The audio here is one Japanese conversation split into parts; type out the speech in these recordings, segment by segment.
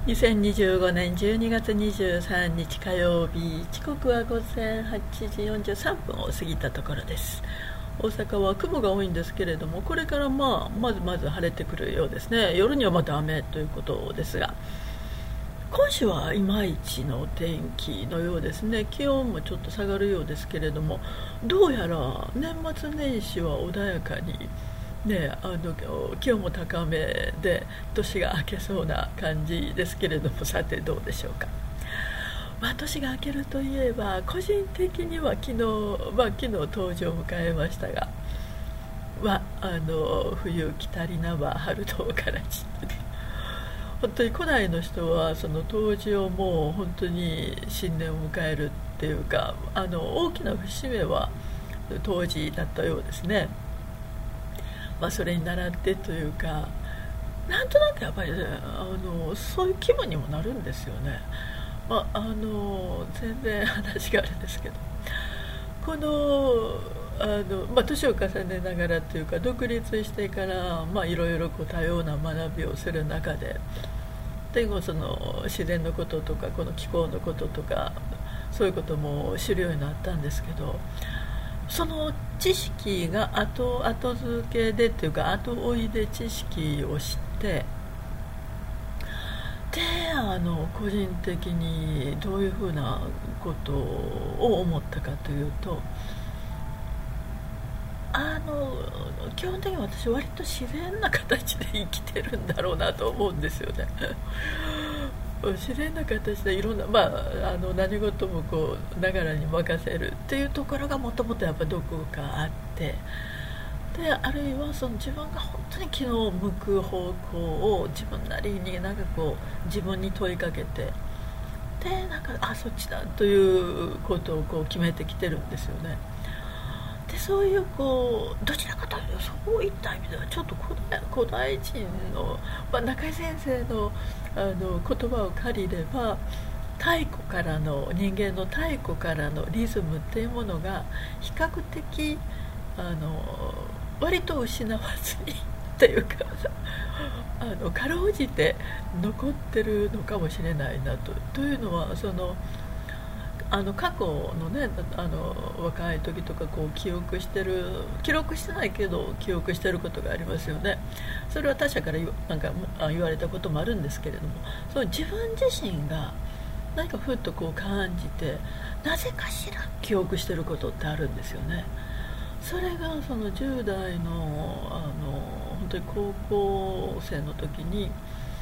2025年12月23日火曜日、時刻は午前8時43分を過ぎたところです。大阪は雲が多いんですけれども、これからまず晴れてくるようですね。夜にはまた雨ということですが、今週はいまいちの天気のようですね。気温もちょっと下がるようですけれども、どうやら年末年始は穏やかにね、気温も高めで年が明けそうな感じですけれども、さてどうでしょうか。年が明けるといえば、個人的には昨日登場を迎えましたが、冬来たりなば春とからち本当に古代の人はその冬至をもう本当に新年を迎えるっていうか、大きな節目は冬至だったようですね。それに倣ってというか、なんとなくやっぱり、ね、そういう気分にもなるんですよね。全然話があるんですけど、この年を重ねながらというか、独立してからいろいろ多様な学びをする中で、その自然のこととかこの気候のこととか、そういうことも知るようになったんですけど、その知識が後付けでというか後追いで知識を知って、で個人的にどういうふうなことを思ったかというと、基本的に私割と自然な形で生きてるんだろうなと思うんですよね。自然な形でいろんな、何事もながらに任せるっていうところがもともとやっぱどこかあって、であるいはその自分が本当に気の向く方向を自分なりに自分に問いかけて、でそっちだということを決めてきてるんですよね。でそういうどちらかというとそういった意味ではちょっと古代人の、中井先生の言葉を借りれば、人間の太古からのリズムっていうものが比較的割と失わずにっていうかかろうじて残ってるのかもしれないなというのは、過去のね、若い時とか記録してないけど記憶してることがありますよね。それは他者から言われたこともあるんですけれども、その自分自身が何かふっと感じて、なぜかしら記憶してることってあるんですよね。それがその10代の本当に高校生の時に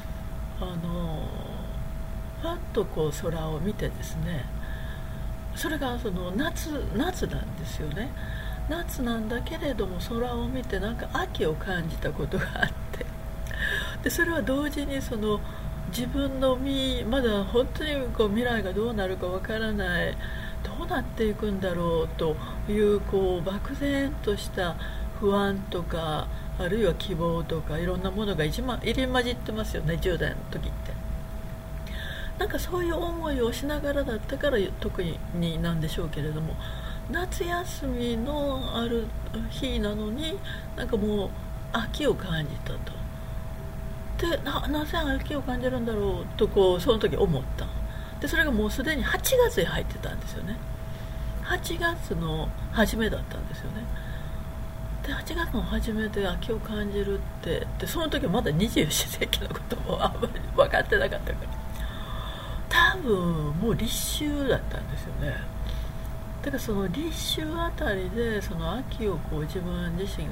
ふわっと空を見てですね、それがその夏なんですよね。夏なんだけれども空を見て秋を感じたことがあって、でそれは同時にその自分のまだ本当に未来がどうなるかわからない、どうなっていくんだろうという漠然とした不安とか、あるいは希望とか、いろんなものが入り混じってますよね、10代の時って。そういう思いをしながらだったから特になんでしょうけれども、夏休みのある日なのにもう秋を感じたと。でなぜ秋を感じるんだろうとその時思った。でそれがもうすでに8月に入ってたんですよね。8月の初めだったんですよね。で8月の初めで秋を感じるって、でその時はまだ24世紀のこともあんまり分かってなかったから、多分もう立秋だったんですよね。だからその立秋あたりでその秋を自分自身が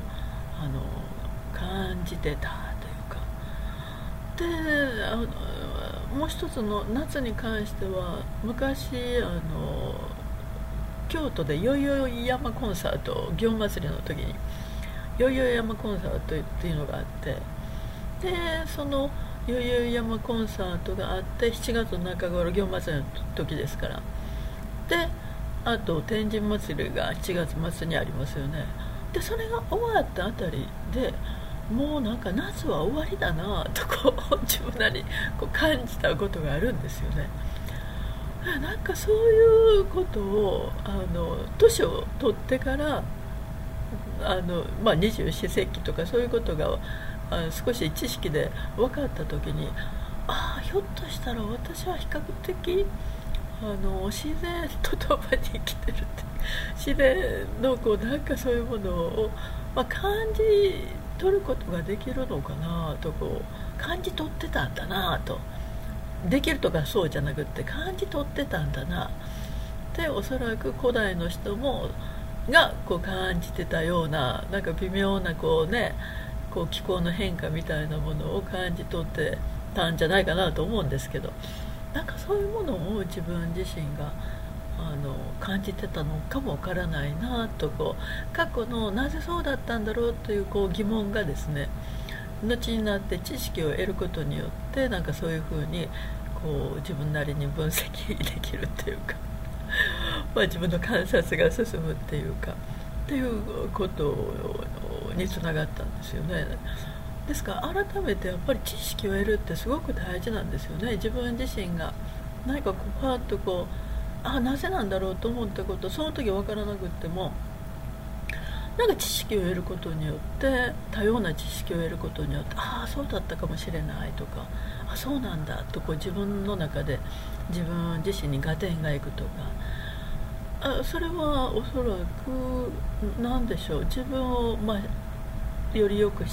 感じてたというか。でもう一つの夏に関しては、昔京都でよいよい山コンサート、祇園祭りの時によいよい山コンサートっていうのがあって、でそのよいよい山コンサートがあって、7月の中頃、祇園祭りの時ですから。であと天神祭りが7月末にありますよね。でそれが終わったあたりで、もう夏は終わりだなと自分なりに感じたことがあるんですよね。そういうことを年を取ってから24世紀とかそういうことが少し知識で分かった時に、 ひょっとしたら私は比較的自然とともに生きてるって、自然のなんかそういうものを、感じ取ることができるのかなと、感じ取ってたんだなと、できるとかそうじゃなくって感じ取ってたんだなで、おそらく古代の人もが感じてたような、なんか微妙な気候の変化みたいなものを感じ取ってたんじゃないかなと思うんですけど、なんかそういうものを自分自身が感じてたのかもわからないなと、過去のなぜそうだったんだろうという疑問がですね、後になって知識を得ることによって、なんかそういうふうに自分なりに分析できるっていうか自分の観察が進むっていうかっていうことにつながったんですよね。ですから改めてやっぱり知識を得るってすごく大事なんですよね。自分自身が何かパッとなぜなんだろうと思ったこと、その時分からなくっても、なんか知識を得ることによって、多様な知識を得ることによって、そうだったかもしれないとか、そうなんだと自分の中で自分自身に合点がいくとか、それはおそらく何でしょう、自分を、よりよく知って、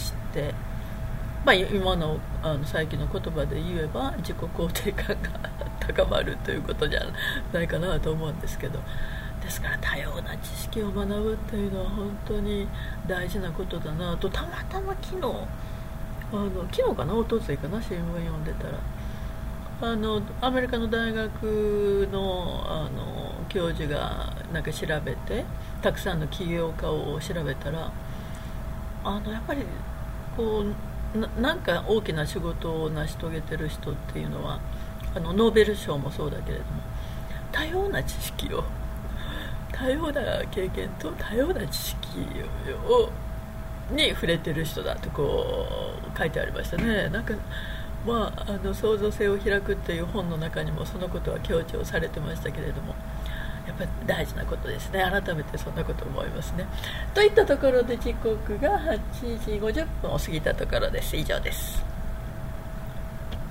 今の最近の言葉で言えば自己肯定感が高まるということじゃないかなと思うんですけど、ですから多様な知識を学ぶっていうのは本当に大事なことだなと、たまたま昨日かな、おとついかな、新聞読んでたらアメリカの大学の教授がなんか調べて、たくさんの起業家を調べたら、やっぱりなんか大きな仕事を成し遂げてる人っていうのはノーベル賞もそうだけれども、多様な知識を、多様な経験と多様な知識に触れてる人だと書いてありましたね。なんか創造性を開くっていう本の中にもそのことは強調されてましたけれども、やっぱり大事なことですね。改めてそんなこと思いますね。といったところで時刻が8時50分を過ぎたところです。以上です。